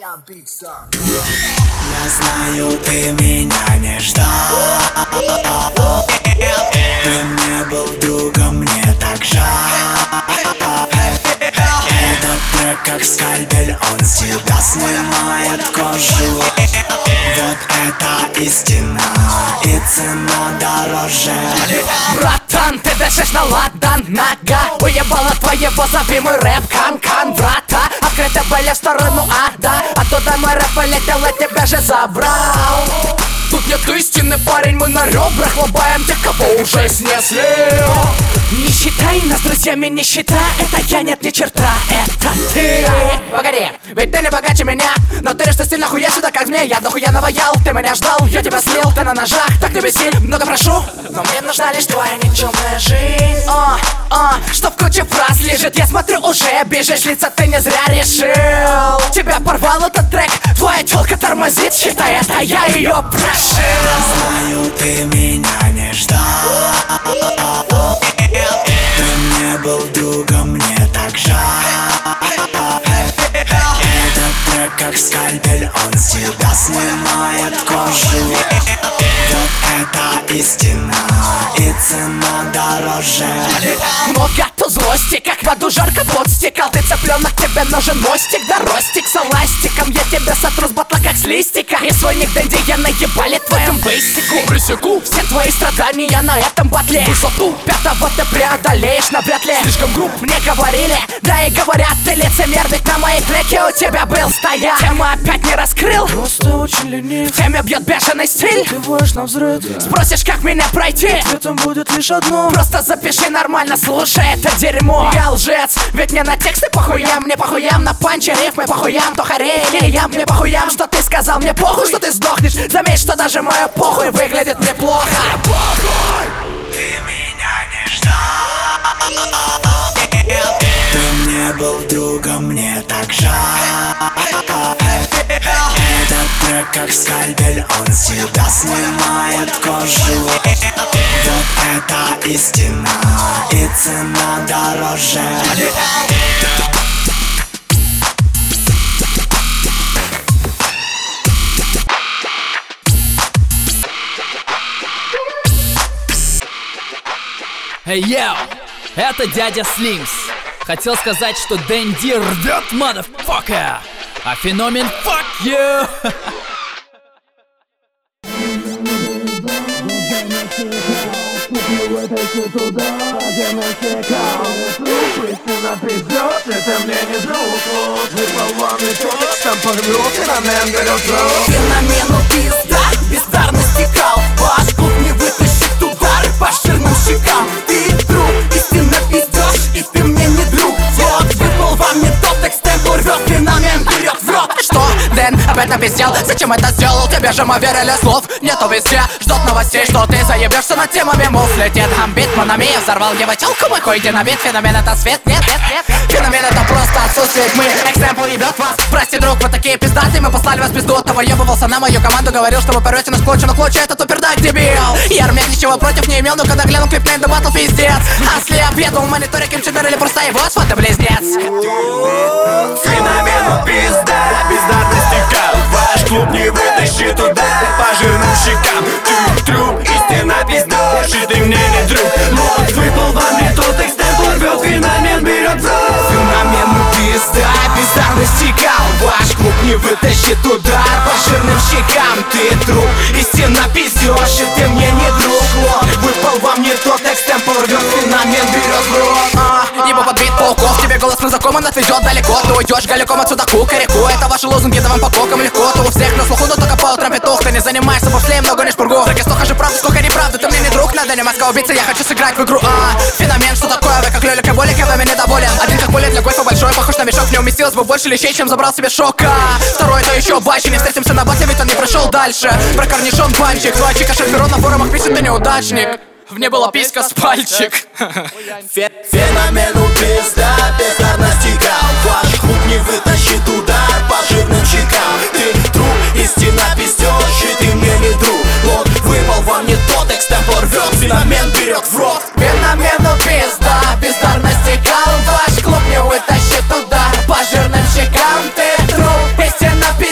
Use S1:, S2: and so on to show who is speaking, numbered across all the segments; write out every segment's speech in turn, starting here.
S1: Я знаю, ты меня не ждал. Ты мне был другом, мне так жаль. Этот трек как скальпель, он всегда снимает кожу. Вот это истина, и цена дороже.
S2: Братан, ты дышишь на ладан, нога уебала твоего, зови мой рэп, кан-кан, брата. Открыты были в сторону ада, оттуда мой рэп полетел, я тебя же забрал. Тут нет истины, парень, мы на ребрах лобаем тех, кого уже снесли. Не считай нас друзьями, не считай, это я, нет, ни черта, это ты. Погоди, ведь ты не богаче меня, но ты что стиль нахуя сюда, как змея. Я дохуя наваял, ты меня ждал, я тебя слил, ты на ножах, так не беси, много прошу. Но мне нужна лишь твоя никчемная жизнь. Что в куче фраз лежит, я смотрю, уже бежишь, лица ты не зря решил. Тебя порвал этот трек, твоя тёлка тормозит, считай, это я ее прошил.
S1: Знаю, ты меня не ждал. Ты мне был другом, мне так жаль. Этот трек как скальпель, он всегда снимает кожу. Вот это истина, и цена дороже.
S2: Много тут злости, как в воду жарко пот стекал. Ты цыпленок, тебе нужен мостик, да ростик с эластиком. Я тебя сотру с батла, как с листика. И свой ник Дэнди я наебали твоим бейсику. Пресеку все твои страдания на этом батле. Высоту пятого ты преодолеешь навряд ли. Слишком груб, мне говорили, да и говорят, ты лицемер. Ведь на моей треке у тебя был стояк. Тему опять не раскрыл,
S3: Просто очень ленив.
S2: в теме бьет бешеный стиль.
S3: Ты воешь на взрыв.
S2: Спросишь, как меня пройти?
S3: Ответом будет лишь одно.
S2: Просто запиши нормально, слушай это дерьмо. Я лжец, ведь мне на тексты похуям. Мне похуям на панчи, рифмы похуям. То хорелиям, мне похуям, что ты сказал. Мне похуй, что ты сдохнешь. Заметь, что даже мое похуй выглядит неплохо.
S1: Ты меня не ждал. Ты мне был другом, мне так жаль. Этот трек как скальпель, он всегда снимает кожу. Вот это истина, и цена дороже.
S4: Эй, йоу! Это дядя Слимс. Хотел сказать, что Дэнди рвет, motherfucker! А феномен fuck you!
S2: Феномену пизда, бездарности кал. Ваш клуб не вытащит удар по жирным щекам. Ты друг, истинно пиздёшь, и ты мне не друг. Вот выпал вам не тот текст, темпу рвёт, феномен берет в рот. Что, Дэн, опять напиздел? Зачем это сделал? Тебе же мы верили, слов нету везде. Ждут новостей, что ты заебешься над темами. Мув летит, гамбит, мономия. Взорвал его телку, мой хуй динамит. Феномен это свет, нет, нет, нет. Феномен это просто отсутствие тьмы. Экземпл ебет вас. Прости, друг, вы такие пиздатые. Мы послали вас в пизду. Того ебывался на мою команду. Говорил, что вы порвете нас клочья, но клочья это тупердак, дебил. Я армян ничего против не имел, но когда глянул клип на батл, пиздец. Асли обедал в мониторе Кимчидер или просто его сват и близнец.
S5: Феномену пизда, бездарности кал. Ваш клуб не вытащит удар по жирным щекам. Ты труп, истинно пиздёшь, и ты мне не друг. Вот выпал вам не тот текст, темпу рвёт, феномен берет в рот. Феномену пизда, бездарности кал. Ваш клуб не вытащит удар по жирным щекам. Ты труп, истинно пиздёшь, и ты мне не друг. Вот выпал вам не тот текст, темпу рвёт, феномен берет в рот.
S2: Ибо под бит пауков, тебе голос на знакомый отвезет далеко. Ты уйдешь голиком отсюда кукареку. Это ваши лозунги, да вам по кокам легко. Ты у всех на слуху, но только по утрам петух. Ты не занимаешься после много не шпургу. Треки столько же правды, сколько неправды. Ты мне не друг, надо не маска убийца. Я хочу сыграть в игру, феномен, что такое? Вы как лёлик и болик, я вами недоволен. Один как болит для гольфа большой, похож на мешок. Не уместилось бы больше лещей, чем забрал себе шока. Второй, то еще бачи, не встретимся на батле, ведь он не прошел дальше. Про корнишон банчик, ну а чика шоферон на форумах пишет, ты неудачник. В ней была писька с пальчик.
S5: Феномену пизда, бездарности кал. Ваш клуб не вытащит удар по жирным щекам. Ты труп, истинно пиздёшь, и ты мне не друг. Вот выпал вам не тот текст, темпу рвёт, феномен берет в рот.
S2: Феномену пизда, бездарности кал. Ваш клуб не вытащит удар по жирным щекам. Ты труп, истинно пиздёшь.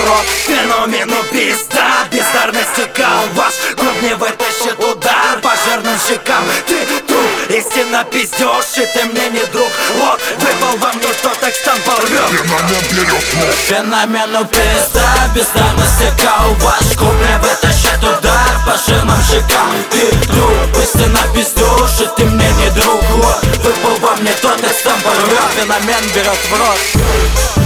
S2: в рот.
S5: Феномену пизда, бездарности кал. Ваш клуб не вытащит удар по жирным щекам. Ты труп, истинно пиздёшь, и ты мне не друг. Вот, выпал во мне, кто текстом порвёт. Феномену пизда, бездарности кал. Ваш клуб не вытащит удар по жирным щекам. Ты труп, истинно пиздёшь, и ты мне не друг. Вот, выпал во мне, кто текстом порвёт. Феномен берет в рот.